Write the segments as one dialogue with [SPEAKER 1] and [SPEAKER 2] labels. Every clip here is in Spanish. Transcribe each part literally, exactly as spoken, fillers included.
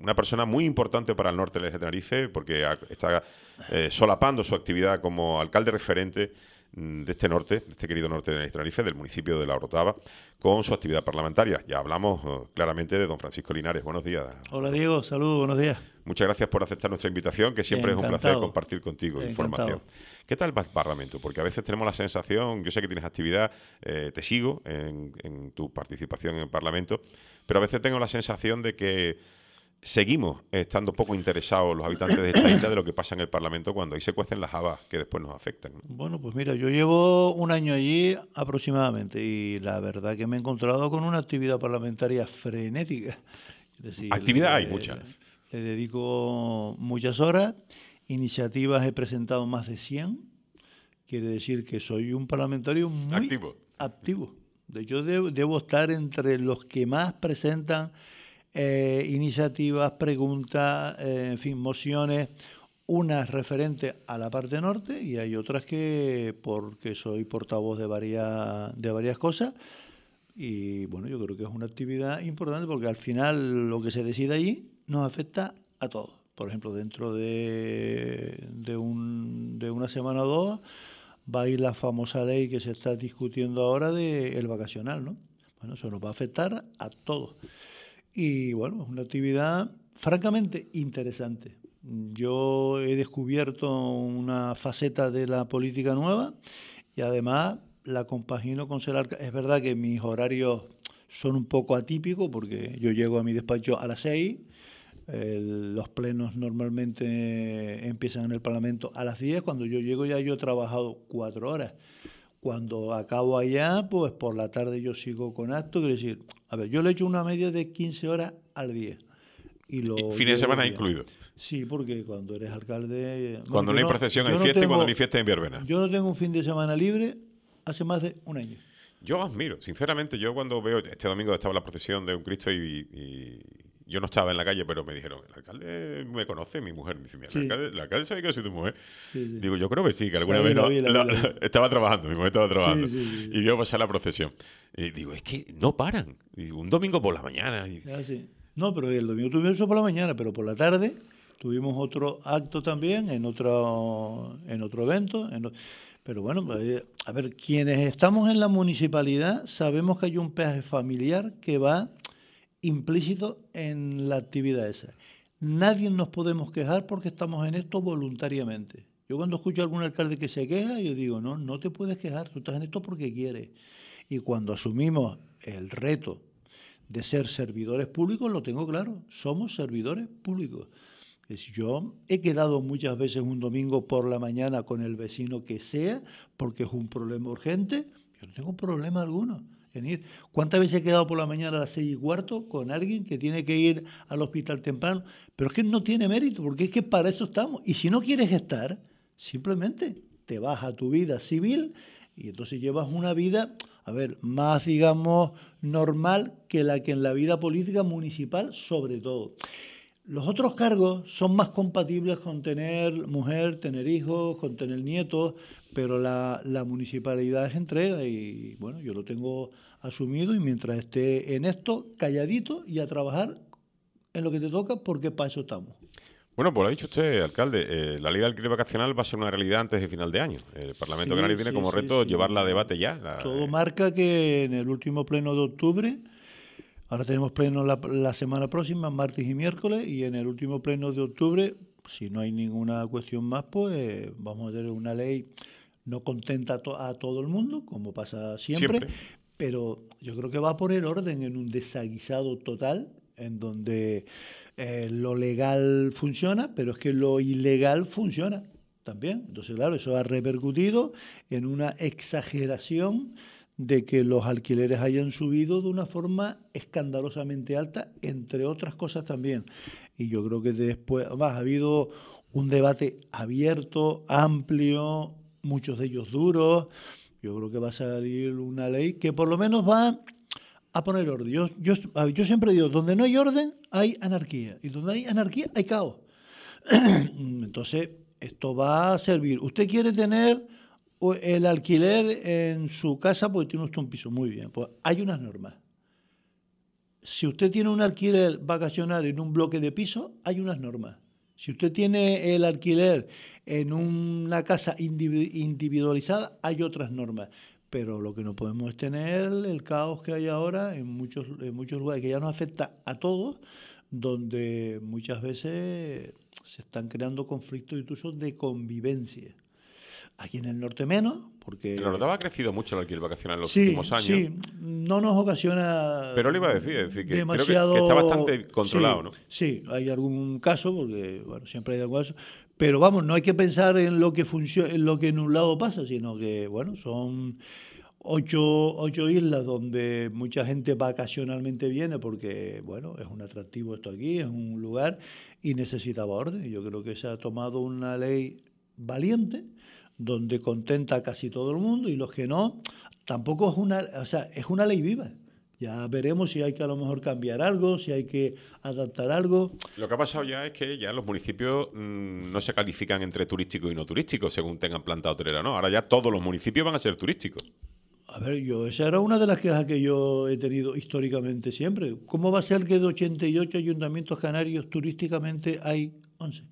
[SPEAKER 1] una persona muy importante para el norte de Tenerife, porque ha, está eh, solapando su actividad como alcalde referente de este norte, de este querido norte de Tenerife, del municipio de La Orotava, con su actividad parlamentaria. Ya hablamos uh, claramente de don Francisco Linares. Buenos días.
[SPEAKER 2] Hola Diego, saludos, buenos días.
[SPEAKER 1] Muchas gracias por aceptar nuestra invitación, que siempre Encantado. Es un placer compartir contigo Encantado. Información. ¿Qué tal va el Parlamento? Porque a veces tenemos la sensación, yo sé que tienes actividad, eh, te sigo en, en tu participación en el Parlamento, pero a veces tengo la sensación de que seguimos estando poco interesados los habitantes de esta isla de lo que pasa en el Parlamento cuando ahí se cuecen las habas que después nos afectan, ¿no?
[SPEAKER 2] Bueno, pues mira, yo llevo un año allí aproximadamente y la verdad que me he encontrado con una actividad parlamentaria frenética. Es decir,
[SPEAKER 1] actividad
[SPEAKER 2] le,
[SPEAKER 1] hay mucha.
[SPEAKER 2] Le dedico muchas horas, iniciativas he presentado más de cien, quiere decir que soy un parlamentario muy
[SPEAKER 1] activo.
[SPEAKER 2] activo. De hecho, debo, debo estar entre los que más presentan Eh, iniciativas, preguntas, eh, en fin, mociones, unas referentes a la parte norte y hay otras que porque soy portavoz de varias, de varias cosas y bueno, yo creo que es una actividad importante porque al final lo que se decide allí nos afecta a todos. Por ejemplo, dentro de, de, un, de una semana o dos va a ir la famosa ley que se está discutiendo ahora del vacacional, ¿no? Bueno, eso nos va a afectar a todos. Y bueno, es una actividad francamente interesante. Yo he descubierto una faceta de la política nueva y además la compagino con ser alcalde. Es verdad que mis horarios son un poco atípicos porque yo llego a mi despacho a las seis, el, los plenos normalmente empiezan en el Parlamento a las diez, cuando yo llego ya yo he trabajado cuatro horas. Cuando acabo allá, pues por la tarde yo sigo con acto, quiero decir, a ver, yo le echo una media de quince horas al día.
[SPEAKER 1] Y lo ¿Fin de semana bien. Incluido?
[SPEAKER 2] Sí, porque cuando eres alcalde...
[SPEAKER 1] Cuando bueno, no hay no, procesión hay no fiesta tengo, y cuando no hay fiesta hay verbena.
[SPEAKER 2] Yo no tengo un fin de semana libre hace más de un año.
[SPEAKER 1] Yo admiro, sinceramente, yo cuando veo, este domingo estaba la procesión de un Cristo y... y yo no estaba en la calle, pero me dijeron, el alcalde me conoce, mi mujer. Me dice, sí. el, alcalde, el alcalde sabe que soy tu mujer. Sí, sí. Digo, yo creo que sí, que alguna la vez vi, no, vi, la, la, la, estaba trabajando, mi mujer estaba trabajando. Sí, sí, sí. Y vio pasar la procesión. Y digo, es que no paran. Y digo, un domingo por la mañana. Y...
[SPEAKER 2] Ah, sí. No, pero el domingo tuvimos eso por la mañana, pero por la tarde tuvimos otro acto también en otro, en otro evento. En, pero bueno, a ver, quienes estamos en la municipalidad sabemos que hay un peaje familiar que va implícito en la actividad esa. Nadie nos podemos quejar porque estamos en esto voluntariamente. Yo cuando escucho a algún alcalde que se queja, yo digo, no, no te puedes quejar, tú estás en esto porque quieres. Y cuando asumimos el reto de ser servidores públicos, lo tengo claro, somos servidores públicos. Es decir, yo he quedado muchas veces un domingo por la mañana con el vecino que sea, porque es un problema urgente, yo no tengo problema alguno en ir. ¿Cuántas veces he quedado por la mañana a las seis y cuarto con alguien que tiene que ir al hospital temprano? Pero es que no tiene mérito, porque es que para eso estamos. Y si no quieres estar, simplemente te vas a tu vida civil y entonces llevas una vida, a ver, más, digamos, normal que la que en la vida política municipal, sobre todo. Los otros cargos son más compatibles con tener mujer, tener hijos, con tener nietos, pero la, la municipalidad es entrega y, bueno, yo lo tengo asumido y mientras esté en esto, calladito y a trabajar en lo que te toca, porque para eso estamos.
[SPEAKER 1] Bueno, pues lo ha dicho usted, alcalde, eh, la ley de alquiler vacacional va a ser una realidad antes de final de año. El Parlamento sí, Canario tiene sí, como reto sí, llevarla sí. a debate ya. La,
[SPEAKER 2] Todo
[SPEAKER 1] eh...
[SPEAKER 2] marca que en el último pleno de octubre... Ahora tenemos pleno la, la semana próxima, martes y miércoles, y en el último pleno de octubre, si no hay ninguna cuestión más, pues vamos a tener una ley no contenta a, to a todo el mundo, como pasa siempre, siempre, pero yo creo que va a poner orden en un desaguisado total, en donde eh, lo legal funciona, pero es que lo ilegal funciona también. Entonces, claro, eso ha repercutido en una exageración de que los alquileres hayan subido de una forma escandalosamente alta, entre otras cosas también. Y yo creo que después, además, ha habido un debate abierto, amplio, muchos de ellos duros. Yo creo que va a salir una ley que por lo menos va a poner orden. Yo, yo, yo siempre digo, donde no hay orden, hay anarquía. Y donde hay anarquía, hay caos. Entonces, esto va a servir. Usted quiere tener el alquiler en su casa porque tiene usted un piso. Muy bien, pues hay unas normas. si usted tiene un alquiler vacacional en un bloque de piso, hay unas normas. Si usted tiene el alquiler en una casa individualizada, hay otras normas. Pero lo que no podemos es tener el caos que hay ahora en muchos, en muchos lugares, que ya nos afecta a todos, donde muchas veces se están creando conflictos incluso de convivencia. Aquí en el norte menos, porque...
[SPEAKER 1] En el norte ha crecido mucho el alquiler vacacional en los
[SPEAKER 2] sí,
[SPEAKER 1] últimos años.
[SPEAKER 2] Sí, no nos ocasiona...
[SPEAKER 1] Pero le iba a decir, es decir que
[SPEAKER 2] demasiado...
[SPEAKER 1] creo que, que está bastante controlado,
[SPEAKER 2] sí,
[SPEAKER 1] ¿no?
[SPEAKER 2] Sí, hay algún caso, porque bueno, siempre hay algún caso, pero vamos, no hay que pensar en lo que funciona, en lo que en un lado pasa, sino que, bueno, son ocho, ocho islas donde mucha gente vacacionalmente viene porque, bueno, es un atractivo esto aquí, es un lugar y necesitaba orden. Yo creo que se ha tomado una ley valiente, donde contenta a casi todo el mundo, y los que no, tampoco es una, o sea, es una ley viva. Ya veremos si hay que a lo mejor cambiar algo, si hay que adaptar algo.
[SPEAKER 1] Lo que ha pasado ya es que ya los municipios mmm, no se califican entre turísticos y no turísticos, según tengan planta hotelera, ¿no? Ahora ya todos los municipios van a ser turísticos.
[SPEAKER 2] A ver, yo esa era una de las quejas que yo he tenido históricamente siempre. ¿Cómo va a ser que de ochenta y ocho ayuntamientos canarios turísticamente hay once?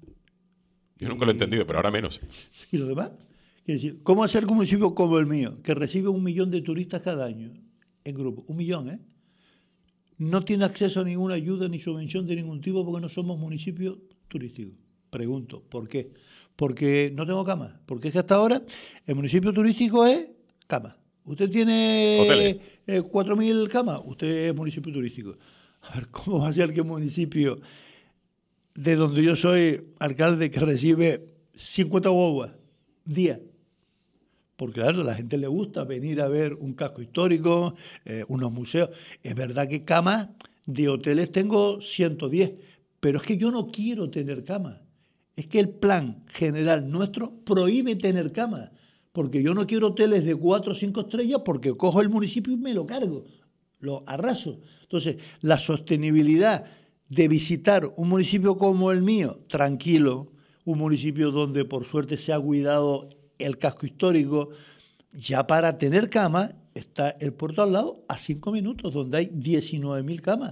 [SPEAKER 1] Yo nunca y, lo he entendido, pero ahora menos.
[SPEAKER 2] ¿Y lo demás? Es decir, ¿cómo hacer que un municipio como el mío, que recibe un millón de turistas cada año en grupo, un millón, ¿eh? no tiene acceso a ninguna ayuda ni subvención de ningún tipo porque no somos municipios turísticos? Pregunto, ¿por qué? Porque no tengo cama. Porque es que hasta ahora el municipio turístico es cama. Usted tiene eh, cuatro mil camas, usted es municipio turístico. A ver, ¿cómo va a ser que un municipio de donde yo soy alcalde que recibe cincuenta guaguas día? Porque claro, a la gente le gusta venir a ver un casco histórico, eh, unos museos. Es verdad que camas de hoteles tengo ciento diez, pero es que yo no quiero tener camas. Es que el plan general nuestro prohíbe tener camas, porque yo no quiero hoteles de cuatro o cinco estrellas porque cojo el municipio y me lo cargo, lo arraso. Entonces, la sostenibilidad de visitar un municipio como el mío, tranquilo, un municipio donde por suerte se ha cuidado el casco histórico, ya para tener cama está el puerto al lado a cinco minutos, donde hay diecinueve mil camas.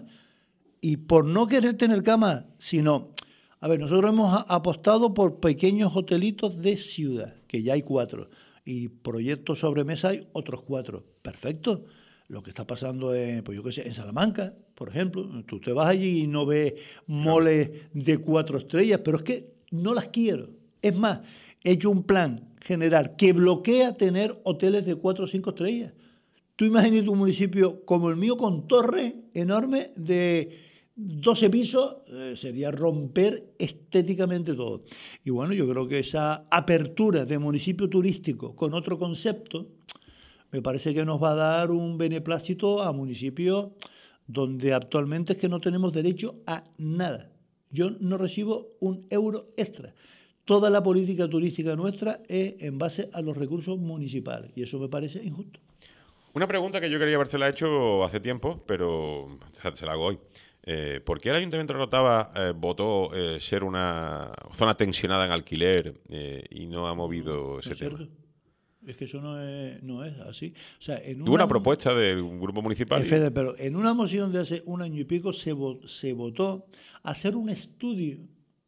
[SPEAKER 2] Y por no querer tener cama, sino, a ver, nosotros hemos apostado por pequeños hotelitos de ciudad, que ya hay cuatro, y proyectos sobre mesa hay otros cuatro. Perfecto. Lo que está pasando en, pues yo qué sé, en Salamanca, por ejemplo, tú te vas allí y no ves moles de cuatro estrellas, pero es que no las quiero. Es más, he hecho un plan general que bloquea tener hoteles de cuatro o cinco estrellas. Tú imagínate un municipio como el mío con torres enormes de doce pisos, eh, sería romper estéticamente todo. Y bueno, yo creo que esa apertura de municipio turístico con otro concepto me parece que nos va a dar un beneplácito a municipios donde actualmente es que no tenemos derecho a nada. Yo no recibo un euro extra. Toda la política turística nuestra es en base a los recursos municipales y eso me parece injusto.
[SPEAKER 1] Una pregunta que yo quería habérsela hecho hace tiempo, pero se la hago hoy. Eh, ¿Por qué el Ayuntamiento de Rotava eh, votó eh, ser una zona tensionada en alquiler eh, y no ha movido no, ese no tema?
[SPEAKER 2] Cierto. Es que eso no es, no es así. O sea, en
[SPEAKER 1] una, una propuesta del grupo municipal.
[SPEAKER 2] Fede, pero en una moción de hace un año y pico se, vot, se votó hacer un estudio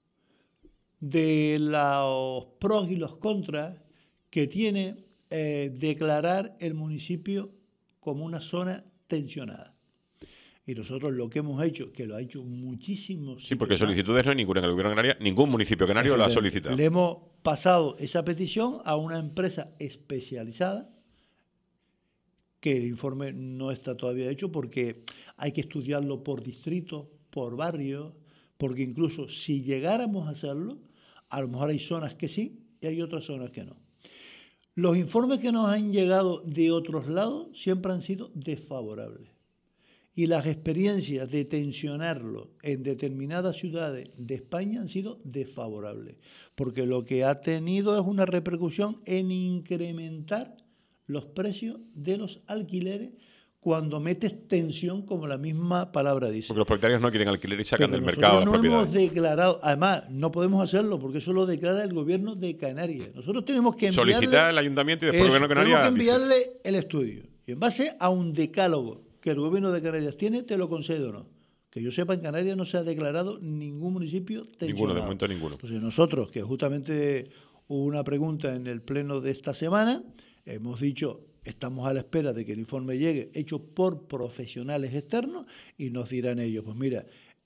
[SPEAKER 2] de los pros y los contras que tiene eh, declarar el municipio como una zona tensionada. Y nosotros lo que hemos hecho, que lo ha hecho muchísimos...
[SPEAKER 1] Sí, porque solicitudes no hay ninguna en el gobierno canario, ningún municipio canario la ha solicitado.
[SPEAKER 2] Le hemos pasado esa petición a una empresa especializada, que el informe no está todavía hecho porque hay que estudiarlo por distrito, por barrio, porque incluso si llegáramos a hacerlo, a lo mejor hay zonas que sí y hay otras zonas que no. Los informes que nos han llegado de otros lados siempre han sido desfavorables. Y las experiencias de tensionarlo en determinadas ciudades de España han sido desfavorables, porque lo que ha tenido es una repercusión en incrementar los precios de los alquileres cuando metes tensión, como la misma palabra dice.
[SPEAKER 1] Porque los propietarios no quieren alquiler y sacan
[SPEAKER 2] Pero
[SPEAKER 1] del mercado las
[SPEAKER 2] no
[SPEAKER 1] propiedades.
[SPEAKER 2] Hemos declarado, además, no podemos hacerlo porque eso lo declara el gobierno de Canarias. Nosotros tenemos que enviarle...
[SPEAKER 1] Solicitar al ayuntamiento y después
[SPEAKER 2] eso,
[SPEAKER 1] el gobierno de Canarias...
[SPEAKER 2] Tenemos que enviarle dice. el estudio. Y en base a un decálogo que el gobierno de Canarias tiene, te lo concedo o no. Que yo sepa, en Canarias no se ha declarado ningún municipio tensionado.
[SPEAKER 1] Ninguno, de momento ninguno.
[SPEAKER 2] Entonces nosotros, que justamente hubo una pregunta en el pleno de esta semana, hemos dicho, estamos a la espera de que el informe llegue, hecho por profesionales externos, y nos dirán ellos, pues mira,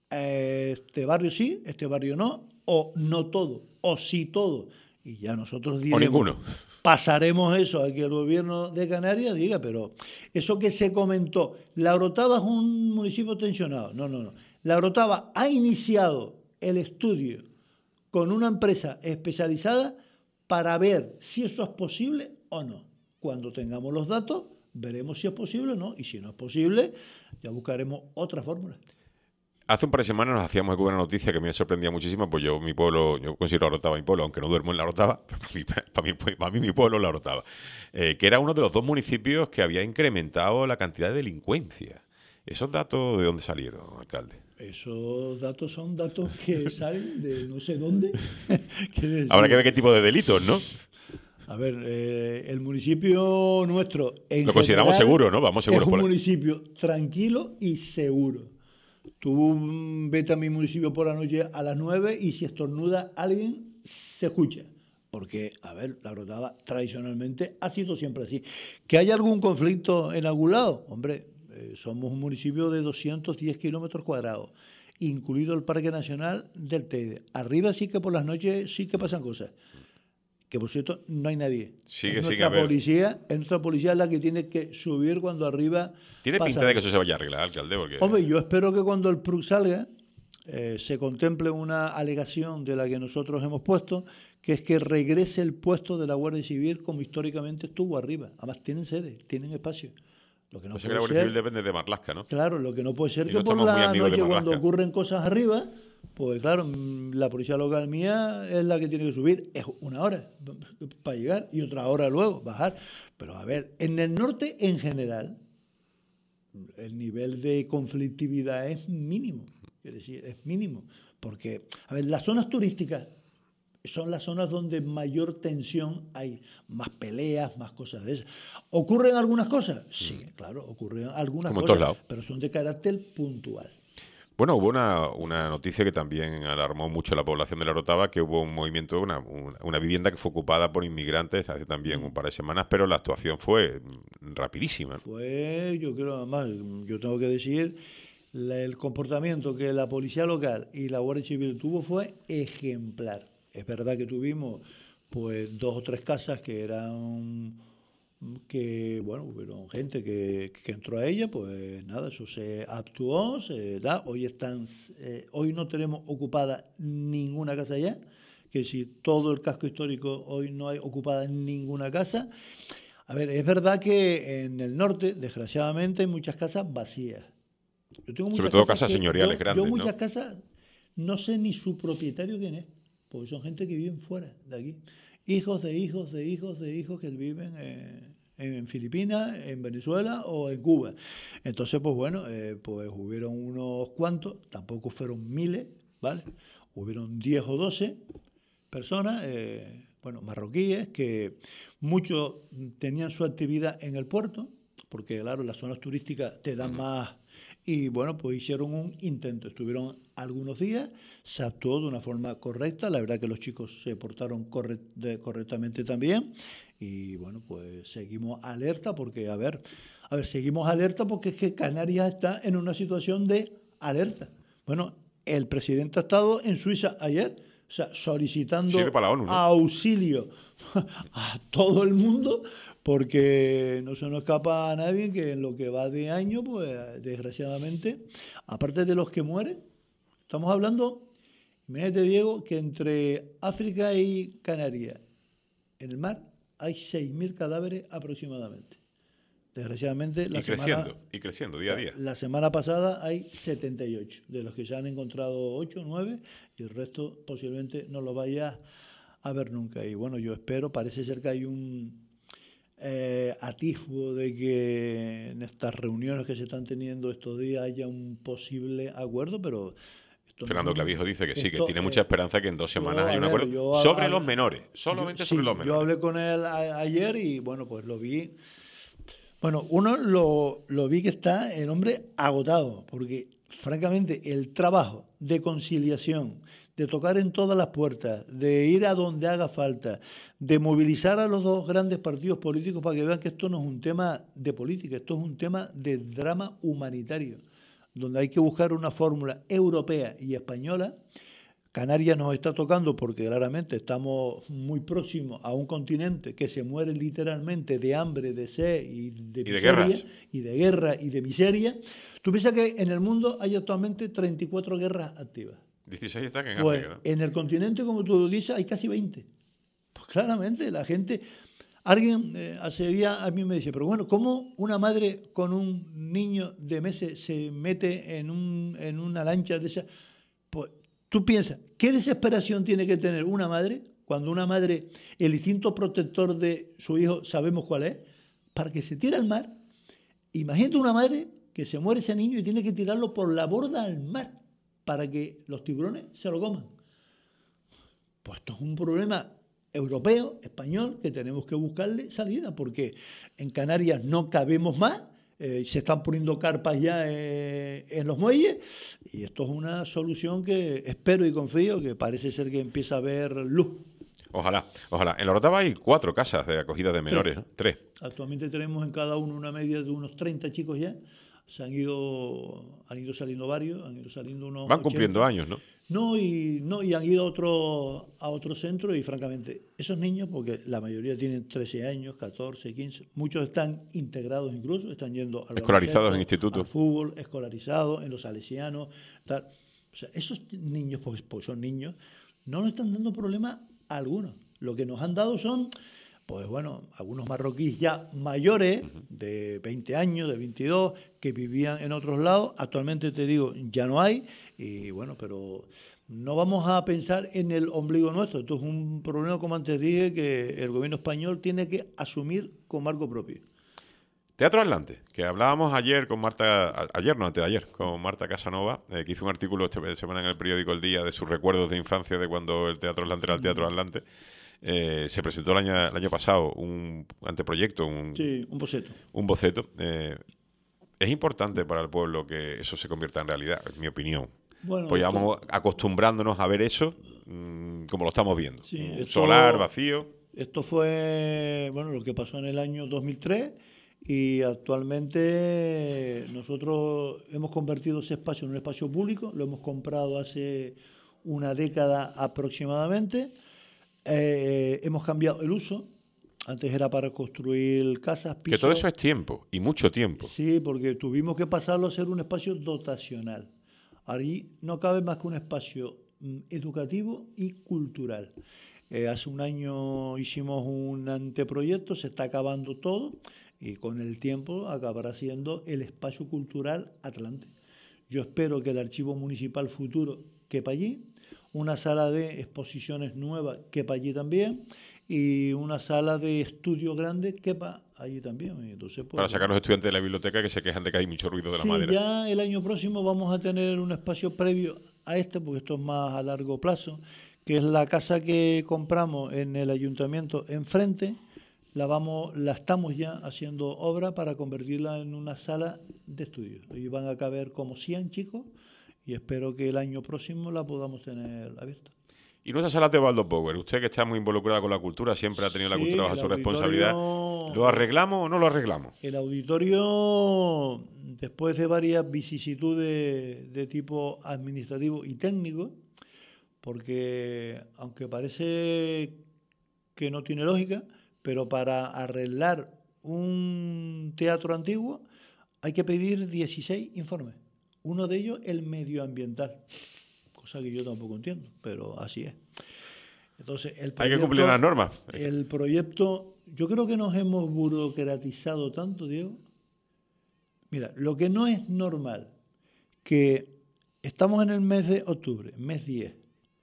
[SPEAKER 2] este barrio sí, este barrio no, o no todo, o sí todo. Y ya nosotros diremos,
[SPEAKER 1] o ninguno.
[SPEAKER 2] Pasaremos eso a que el gobierno de Canarias diga, pero eso que se comentó, La Orotava es un municipio tensionado. No, no, no. La Orotava ha iniciado el estudio con una empresa especializada para ver si eso es posible o no. Cuando tengamos los datos, veremos si es posible o no. Y si no es posible, ya buscaremos otra fórmula.
[SPEAKER 1] Hace un par de semanas nos hacíamos una noticia que me sorprendía muchísimo, pues yo mi pueblo, yo considero La Orotava mi pueblo, aunque no duermo en La Orotava, para mí, para mí, para mí mi pueblo es La Orotava, eh, que era uno de los dos municipios que había incrementado la cantidad de delincuencia. ¿Esos datos de dónde salieron, alcalde?
[SPEAKER 2] Esos datos son datos que salen de no sé dónde.
[SPEAKER 1] Habrá que ver qué tipo de delitos, ¿no?
[SPEAKER 2] A ver, eh, el municipio nuestro... En
[SPEAKER 1] Lo consideramos
[SPEAKER 2] general,
[SPEAKER 1] seguro, ¿no? Vamos seguros
[SPEAKER 2] es un
[SPEAKER 1] por ahí.
[SPEAKER 2] municipio tranquilo y seguro. Tú vete a mi municipio por la noche a las nueve y si estornuda alguien, se escucha. Porque, a ver, La Orotava tradicionalmente ha sido siempre así. ¿Que haya algún conflicto en algún lado? Hombre, eh, somos un municipio de doscientos diez kilómetros cuadrados, incluido el Parque Nacional del Teide. Arriba sí que por las noches sí que pasan cosas. Que, por cierto, no hay nadie.
[SPEAKER 1] Sigue,
[SPEAKER 2] es
[SPEAKER 1] sigue,
[SPEAKER 2] nuestra
[SPEAKER 1] a ver.
[SPEAKER 2] policía, es nuestra policía la que tiene que subir cuando arriba...
[SPEAKER 1] Tiene
[SPEAKER 2] pasa
[SPEAKER 1] pinta de que
[SPEAKER 2] algo.
[SPEAKER 1] eso se vaya a arreglar, alcalde, porque...
[SPEAKER 2] Hombre, yo espero que cuando el P R U salga eh, se contemple una alegación de la que nosotros hemos puesto, que es que regrese el puesto de la Guardia Civil como históricamente estuvo arriba. Además, tienen sede, tienen espacio. Lo que no
[SPEAKER 1] o sea
[SPEAKER 2] puede
[SPEAKER 1] que la Guardia
[SPEAKER 2] ser,
[SPEAKER 1] Civil depende de Marlaska, ¿no?
[SPEAKER 2] Claro, lo que no puede ser
[SPEAKER 1] Y
[SPEAKER 2] que
[SPEAKER 1] no
[SPEAKER 2] por
[SPEAKER 1] estamos muy
[SPEAKER 2] la
[SPEAKER 1] amigos de
[SPEAKER 2] noche cuando
[SPEAKER 1] Marlaska.
[SPEAKER 2] ocurren cosas arriba, pues claro, la policía local mía es la que tiene que subir. Es una hora para llegar y otra hora luego bajar. Pero a ver, en el norte en general, el nivel de conflictividad es mínimo. Quiere decir, es mínimo. Porque, a ver, las zonas turísticas son las zonas donde mayor tensión hay, más peleas, más cosas de esas. ¿Ocurren algunas cosas? Sí, claro, ocurren algunas
[SPEAKER 1] Como en
[SPEAKER 2] cosas,
[SPEAKER 1] todos lados.
[SPEAKER 2] pero son de carácter puntual.
[SPEAKER 1] Bueno, hubo una, una noticia que también alarmó mucho a la población de La Orotava, que hubo un movimiento, una, una, una vivienda que fue ocupada por inmigrantes hace también un par de semanas, pero la actuación fue rapidísima.
[SPEAKER 2] Fue, yo creo, además, yo tengo que decir, la, el comportamiento que la policía local y la Guardia Civil tuvo fue ejemplar. Es verdad que tuvimos pues dos o tres casas que eran, que bueno, hubieron gente que, que entró a ella, pues nada, eso se actuó, se da, hoy están, eh, hoy no tenemos ocupada ninguna casa ya, que si todo el casco histórico hoy no hay ocupada ninguna casa. A ver, es verdad que en el norte, desgraciadamente, hay muchas casas vacías. Yo tengo muchas
[SPEAKER 1] Sobre todo
[SPEAKER 2] casas,
[SPEAKER 1] casas
[SPEAKER 2] que
[SPEAKER 1] señoriales
[SPEAKER 2] yo,
[SPEAKER 1] grandes,
[SPEAKER 2] yo muchas
[SPEAKER 1] ¿no?
[SPEAKER 2] casas no sé ni su propietario quién es, porque son gente que viven fuera de aquí. Hijos de hijos de hijos de hijos que viven eh, en Filipinas, en Venezuela o en Cuba. Entonces, pues bueno, eh, pues hubieron unos cuantos, tampoco fueron miles, ¿vale? Hubieron diez o doce personas, eh, bueno, marroquíes, que muchos tenían su actividad en el puerto, porque claro, las zonas turísticas te dan uh-huh. más... Y bueno, pues hicieron un intento, estuvieron algunos días, se actuó de una forma correcta, la verdad que los chicos se portaron correct, de, correctamente también y bueno, pues seguimos alerta porque, a ver, a ver, seguimos alerta porque es que Canarias está en una situación de alerta. Bueno, el presidente ha estado en Suiza ayer, o sea, solicitando
[SPEAKER 1] sí, para la ONU, ¿no?
[SPEAKER 2] auxilio a todo el mundo, porque no se nos escapa a nadie que en lo que va de año, pues desgraciadamente, aparte de los que mueren, estamos hablando, imagínate Diego, que entre África y Canarias, en el mar, hay seis mil cadáveres aproximadamente. Desgraciadamente, la
[SPEAKER 1] y creciendo,
[SPEAKER 2] semana,
[SPEAKER 1] y creciendo día a día.
[SPEAKER 2] La, la semana pasada hay setenta y ocho, de los que se han encontrado ocho o nueve, y el resto posiblemente no lo vaya a ver nunca. Y bueno, yo espero, parece ser que hay un eh, atisbo de que en estas reuniones que se están teniendo estos días haya un posible acuerdo, pero...
[SPEAKER 1] Fernando
[SPEAKER 2] no,
[SPEAKER 1] Clavijo dice que sí,
[SPEAKER 2] esto,
[SPEAKER 1] que tiene mucha esperanza que en dos semanas
[SPEAKER 2] yo,
[SPEAKER 1] haya un
[SPEAKER 2] ver,
[SPEAKER 1] acuerdo
[SPEAKER 2] a,
[SPEAKER 1] sobre
[SPEAKER 2] a,
[SPEAKER 1] los menores, solamente
[SPEAKER 2] yo,
[SPEAKER 1] sobre
[SPEAKER 2] sí,
[SPEAKER 1] los menores.
[SPEAKER 2] Yo hablé con él a, ayer y bueno, pues lo vi... Bueno, uno lo, lo vi que está el hombre agotado, porque francamente el trabajo de conciliación, de tocar en todas las puertas, de ir a donde haga falta, de movilizar a los dos grandes partidos políticos para que vean que esto no es un tema de política, esto es un tema de drama humanitario, donde hay que buscar una fórmula europea y española. Canarias nos está tocando porque claramente estamos muy próximos a un continente que se muere literalmente de hambre, de sed y de,
[SPEAKER 1] y
[SPEAKER 2] miseria,
[SPEAKER 1] de
[SPEAKER 2] y de guerra y de miseria. Tú piensas que en el mundo hay actualmente treinta y cuatro guerras activas.
[SPEAKER 1] dieciséis están en
[SPEAKER 2] pues
[SPEAKER 1] África, ¿no?
[SPEAKER 2] En el continente, como tú dices, hay casi veinte. Pues claramente la gente... Alguien eh, hace días a mí me dice, pero bueno, ¿cómo una madre con un niño de meses se mete en, un, en una lancha de esa? Pues tú piensas, ¿qué desesperación tiene que tener una madre cuando una madre, el instinto protector de su hijo, sabemos cuál es, para que se tire al mar? Imagínate una madre que se muere ese niño y tiene que tirarlo por la borda al mar para que los tiburones se lo coman. Pues esto es un problema europeo, español, que tenemos que buscarle salida, porque en Canarias no cabemos más. Eh, se están poniendo carpas ya eh, en los muelles y esto es una solución que espero y confío que parece ser que empieza a haber luz.
[SPEAKER 1] Ojalá, ojalá. En la Orotava hay cuatro casas de acogida de menores, ¿no? Tres.
[SPEAKER 2] Actualmente tenemos en cada uno una media de unos treinta chicos ya. Se han ido, han ido saliendo varios, han ido saliendo unos
[SPEAKER 1] Van
[SPEAKER 2] ochenta.
[SPEAKER 1] cumpliendo años, ¿no?
[SPEAKER 2] No, y, no, y han ido a otro, a otro centro y francamente, esos niños, porque la mayoría tienen trece años, catorce, quince, muchos están integrados incluso, están yendo al
[SPEAKER 1] escolarizados en institutos,
[SPEAKER 2] al fútbol, escolarizados en los salesianos, tal. O sea, esos niños, pues, pues son niños, no nos están dando problema alguno. Lo que nos han dado son, pues bueno, algunos marroquíes ya mayores, uh-huh. de veinte años, de veintidós, que vivían en otros lados. Actualmente, te digo, ya no hay. Y bueno, pero no vamos a pensar en el ombligo nuestro. Esto es un problema, como antes dije, que el gobierno español tiene que asumir con marco propio.
[SPEAKER 1] Teatro Atlante, que hablábamos ayer con Marta, ayer no, antes de ayer, con Marta Casanova, eh, que hizo un artículo esta semana en el periódico El Día de sus recuerdos de infancia de cuando el Teatro Atlante era el Teatro Atlante. Eh, se presentó el año, el año pasado un anteproyecto, un,
[SPEAKER 2] sí, un boceto.
[SPEAKER 1] Un boceto. Eh, es importante para el pueblo que eso se convierta en realidad, en mi opinión. Bueno, pues ya vamos acostumbrándonos a ver eso mmm, como lo estamos viendo.
[SPEAKER 2] Sí,
[SPEAKER 1] un
[SPEAKER 2] esto,
[SPEAKER 1] solar, vacío.
[SPEAKER 2] Esto fue bueno lo que pasó en el año dos mil tres y actualmente nosotros hemos convertido ese espacio en un espacio público, lo hemos comprado hace una década aproximadamente. Eh, hemos cambiado el uso. Antes era para construir casas, pisos.
[SPEAKER 1] Que todo eso es tiempo, y mucho tiempo.
[SPEAKER 2] Sí, porque tuvimos que pasarlo a ser un espacio dotacional. Allí no cabe más que un espacio educativo y cultural. Eh, hace un año hicimos un anteproyecto, se está acabando todo, y con el tiempo acabará siendo el espacio cultural Atlante. Yo espero que el archivo municipal futuro quepa allí, una sala de exposiciones nueva quepa allí también, y una sala de estudio grande quepa allí también. Entonces, pues,
[SPEAKER 1] para sacar a los estudiantes de la biblioteca que se quejan de que hay mucho ruido de la
[SPEAKER 2] sí,
[SPEAKER 1] madera.
[SPEAKER 2] Ya el año próximo vamos a tener un espacio previo a este, porque esto es más a largo plazo, que es la casa que compramos en el ayuntamiento enfrente. La vamos, la estamos ya haciendo obra para convertirla en una sala de estudio. Ahí van a caber como cien chicos y espero que el año próximo la podamos tener abierta.
[SPEAKER 1] Y nuestra sala de Baldo Power, usted que está muy involucrada con la cultura, siempre ha tenido sí, la cultura bajo su responsabilidad. ¿Lo arreglamos o no lo arreglamos?
[SPEAKER 2] El auditorio, después de varias vicisitudes de tipo administrativo y técnico, porque aunque parece que no tiene lógica, pero para arreglar un teatro antiguo hay que pedir dieciséis informes. Uno de ellos el medioambiental. Cosa que yo tampoco entiendo, pero así es. Entonces, el proyecto,
[SPEAKER 1] hay que cumplir las normas.
[SPEAKER 2] El proyecto, yo creo que nos hemos burocratizado tanto, Diego. Mira, lo que no es normal, que estamos en el mes de octubre, mes diez.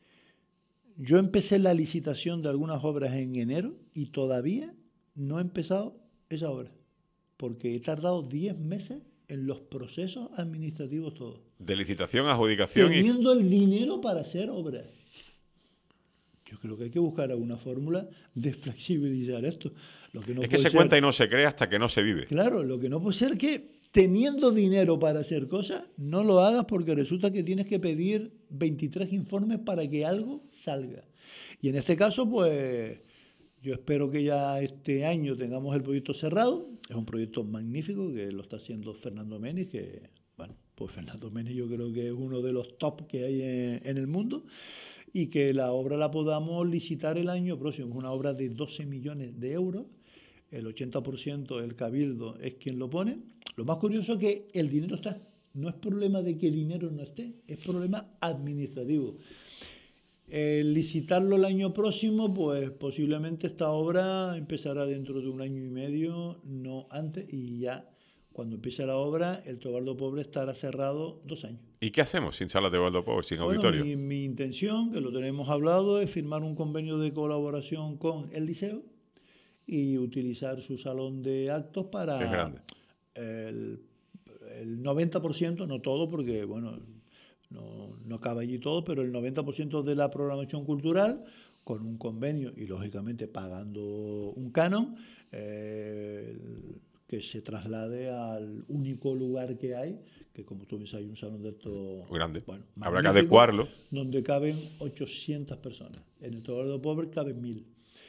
[SPEAKER 2] Yo empecé la licitación de algunas obras en enero y todavía no he empezado esa obra, porque he tardado diez meses en los procesos administrativos todos.
[SPEAKER 1] De licitación, adjudicación
[SPEAKER 2] Teniendo
[SPEAKER 1] y...
[SPEAKER 2] el dinero para hacer obras. yo creo que hay que buscar alguna fórmula de flexibilizar esto. Lo que no
[SPEAKER 1] es que se
[SPEAKER 2] ser,
[SPEAKER 1] cuenta y no se cree hasta que no se vive.
[SPEAKER 2] Claro, lo que no puede ser que teniendo dinero para hacer cosas, no lo hagas porque resulta que tienes que pedir veintitrés informes para que algo salga. Y en este caso, pues, yo espero que ya este año tengamos el proyecto cerrado. Es un proyecto magnífico que lo está haciendo Fernando Menis, que, bueno, pues Fernando Menis yo creo que es uno de los top que hay en, en el mundo, y que la obra la podamos licitar el año próximo. Es una obra de doce millones de euros, el ochenta por ciento del Cabildo es quien lo pone. Lo más curioso es que el dinero está, no es problema de que el dinero no esté, es problema administrativo. El licitarlo el año próximo, pues posiblemente esta obra empezará dentro de un año y medio, no antes, y ya cuando empiece la obra, el Teobaldo Pobre estará cerrado dos años.
[SPEAKER 1] ¿Y qué hacemos sin sala de Teobaldo Pobre, sin
[SPEAKER 2] bueno,
[SPEAKER 1] auditorio?
[SPEAKER 2] Mi, mi intención, que lo tenemos hablado, es firmar un convenio de colaboración con el Liceo y utilizar su salón de actos para
[SPEAKER 1] es grande.
[SPEAKER 2] El, el noventa por ciento, no todo, porque bueno, no, no cabe allí todo, pero el noventa por ciento de la programación cultural, con un convenio y lógicamente pagando un canon, eh, que se traslade al único lugar que hay, que como tú ves hay un salón de esto
[SPEAKER 1] muy grande,
[SPEAKER 2] bueno,
[SPEAKER 1] habrá que adecuarlo,
[SPEAKER 2] donde caben ochocientas personas. En el Teobaldo Pobre caben mil.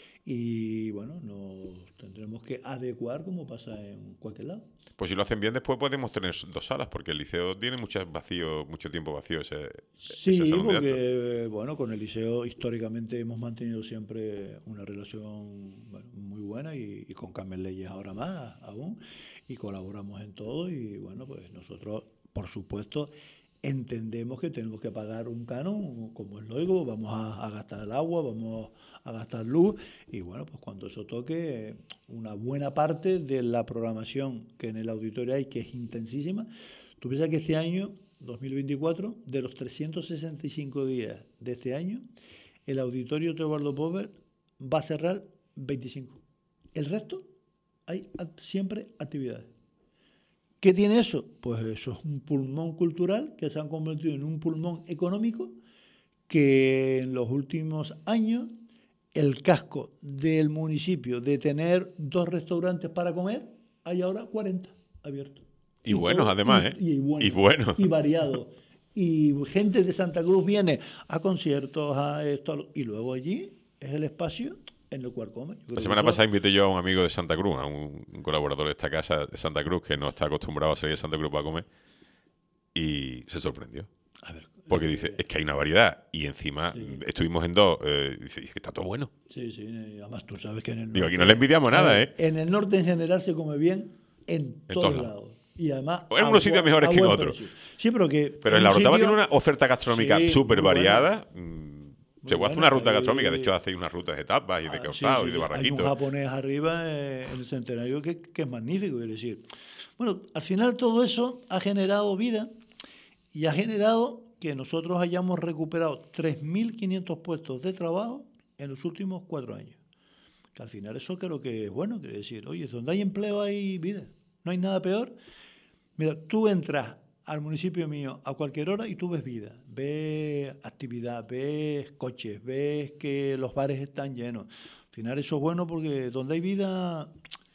[SPEAKER 2] Y bueno, nos tendremos que adecuar como pasa en cualquier lado.
[SPEAKER 1] Pues si lo hacen bien, después podemos tener dos salas, porque el Liceo tiene mucho vacío, mucho tiempo vacío ese,
[SPEAKER 2] sí,
[SPEAKER 1] ese salón
[SPEAKER 2] porque
[SPEAKER 1] de actos.
[SPEAKER 2] Bueno, con el Liceo históricamente hemos mantenido siempre una relación bueno, muy buena, y, y con Carmen Leyes ahora más aún, y colaboramos en todo. Y bueno, pues nosotros, por supuesto, entendemos que tenemos que pagar un canon, como es lógico, vamos a, a gastar el agua, vamos a gastar luz, y bueno, pues cuando eso toque, una buena parte de la programación que en el auditorio hay, que es intensísima. Tú piensas que este año, dos mil veinticuatro, de los trescientos sesenta y cinco días de este año, el auditorio Teobaldo Pobre va a cerrar veinticinco. El resto hay siempre actividades. ¿Qué tiene eso? Pues eso es un pulmón cultural que se han convertido en un pulmón económico, que en los últimos años el casco del municipio de tener dos restaurantes para comer, hay ahora cuarenta abiertos.
[SPEAKER 1] Y, y buenos todo, además,
[SPEAKER 2] y,
[SPEAKER 1] ¿eh?
[SPEAKER 2] Y buenos.
[SPEAKER 1] Y, bueno.
[SPEAKER 2] Y variados. Y gente de Santa Cruz viene a conciertos, a esto, y luego allí es el espacio en el cual come.
[SPEAKER 1] La semana pasada invité yo a un amigo de Santa Cruz, a un, un colaborador de esta casa de Santa Cruz, que no está acostumbrado a salir de Santa Cruz para comer, y se sorprendió.
[SPEAKER 2] A ver,
[SPEAKER 1] porque dice, es que hay una variedad, y encima sí. estuvimos en dos, eh, dice, es que está todo bueno.
[SPEAKER 2] Sí, sí, además tú sabes que en el norte...
[SPEAKER 1] Digo, aquí no le envidiamos nada,
[SPEAKER 2] ver,
[SPEAKER 1] ¿eh?
[SPEAKER 2] En el norte en general se come bien en, en todos lados. lados. Y además...
[SPEAKER 1] O en unos sitios mejores que en otros.
[SPEAKER 2] Sí, pero que...
[SPEAKER 1] Pero en la Orotava
[SPEAKER 2] sitio...
[SPEAKER 1] tiene una oferta gastronómica
[SPEAKER 2] sí,
[SPEAKER 1] súper variada.
[SPEAKER 2] Bueno.
[SPEAKER 1] Se puede hacer una ruta gastronómica, de hecho hacéis unas rutas de tapas y de calzado ah, sí, sí, y de barraquitos.
[SPEAKER 2] Hay un japonés arriba eh, en el Centenario que, que es magnífico, es decir. Bueno, al final todo eso ha generado vida y ha generado que nosotros hayamos recuperado tres mil quinientos puestos de trabajo en los últimos cuatro años. Que al final eso creo que es bueno, quiere decir, oye, donde hay empleo hay vida, no hay nada peor. Mira, tú entras al municipio mío a cualquier hora y tú ves vida, ves actividad, ves coches, ves que los bares están llenos. Al final eso es bueno porque donde hay vida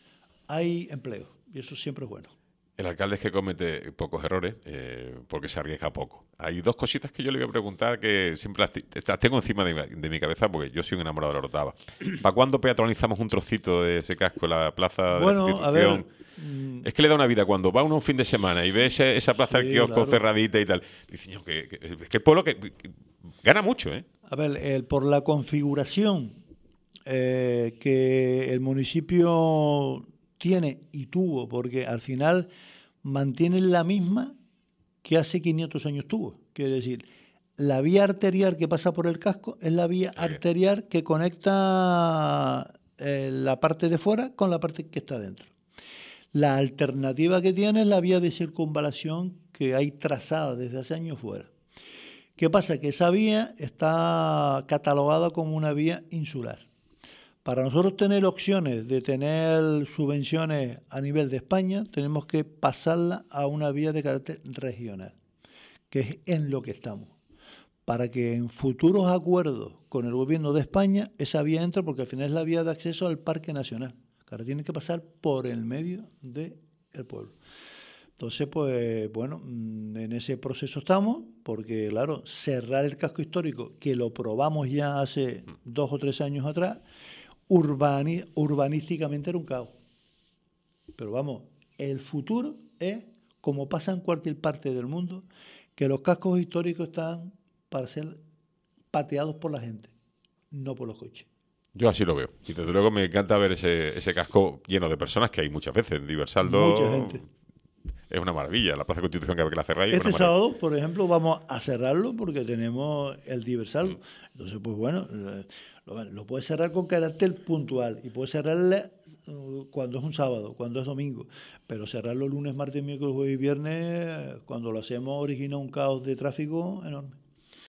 [SPEAKER 2] hay empleo y eso siempre es bueno.
[SPEAKER 1] El alcalde es que comete pocos errores eh, porque se arriesga poco. Hay dos cositas que yo le voy a preguntar que siempre las, las tengo encima de mi, de mi cabeza porque yo soy un enamorado de la Orotava. ¿Para cuándo peatonalizamos un trocito de ese casco, la plaza
[SPEAKER 2] bueno,
[SPEAKER 1] de la Constitución?
[SPEAKER 2] A ver,
[SPEAKER 1] es que le da una vida cuando va uno un fin de semana y ve ese, esa plaza del sí, kiosco claro. cerradita y tal. Dice, no, que, que, que el pueblo que, que gana mucho, ¿eh?
[SPEAKER 2] A ver, el, por la configuración eh, que el municipio tiene y tuvo, porque al final mantienen la misma que hace quinientos años tuvo. Quiere decir, la vía arterial que pasa por el casco es la vía arterial que conecta eh, la parte de fuera con la parte que está dentro. La alternativa que tiene es la vía de circunvalación que hay trazada desde hace años fuera. ¿Qué pasa? Que esa vía está catalogada como una vía insular. Para nosotros tener opciones de tener subvenciones a nivel de España, tenemos que pasarla a una vía de carácter regional, que es en lo que estamos. para que en futuros acuerdos con el gobierno de España esa vía entre, porque al final es la vía de acceso al Parque Nacional, que ahora tiene que pasar por el medio del pueblo. Entonces, pues bueno, en ese proceso estamos, porque claro, cerrar el casco histórico, que lo probamos ya hace dos o tres años atrás, urbani, urbanísticamente era un caos. Pero vamos, el futuro es, como pasa en cualquier parte del mundo, que los cascos históricos están para ser pateados por la gente, no por los coches.
[SPEAKER 1] Yo así lo veo. Y desde luego me encanta ver ese, ese casco lleno de personas, que hay muchas veces en Diversaldo.
[SPEAKER 2] Mucha gente.
[SPEAKER 1] Es una maravilla. La Plaza de Constitución, que a ver que la cerráis.
[SPEAKER 2] Este sábado, por ejemplo, vamos a cerrarlo porque tenemos el Diversaldo. Mm. Entonces, pues bueno, lo, lo puedes cerrar con carácter puntual y puedes cerrarle cuando es un sábado, cuando es domingo. Pero cerrarlo lunes, martes, miércoles, jueves y viernes, cuando lo hacemos, origina un caos de tráfico enorme.